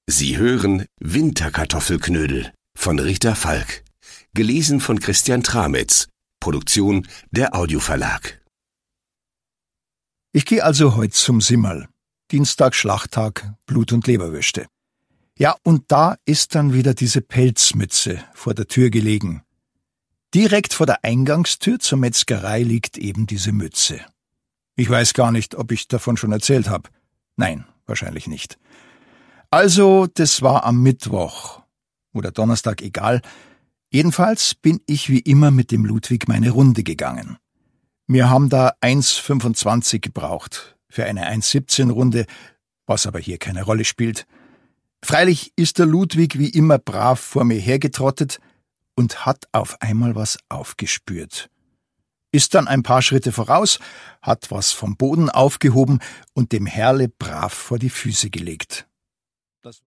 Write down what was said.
Sie hören Winterkartoffelknödel von Rita Falk. Gelesen von Christian Tramitz. Produktion der Audioverlag. Ich gehe also heute zum Simmerl. Dienstag, Schlachttag, Blut- und Leberwürste. Ja, und da ist dann wieder diese Pelzmütze vor der Tür gelegen. Direkt vor der Eingangstür zur Metzgerei liegt eben diese Mütze. Ich weiß gar nicht, ob ich davon schon erzählt habe. Nein, wahrscheinlich nicht. Also, das war am Mittwoch oder Donnerstag, egal. Jedenfalls bin ich wie immer mit dem Ludwig meine Runde gegangen. Wir haben da 1,25 gebraucht für eine 1,17 Runde, was aber hier keine Rolle spielt. Freilich ist der Ludwig wie immer brav vor mir hergetrottet und hat auf einmal was aufgespürt. Ist dann ein paar Schritte voraus, hat was vom Boden aufgehoben und dem Herrle brav vor die Füße gelegt.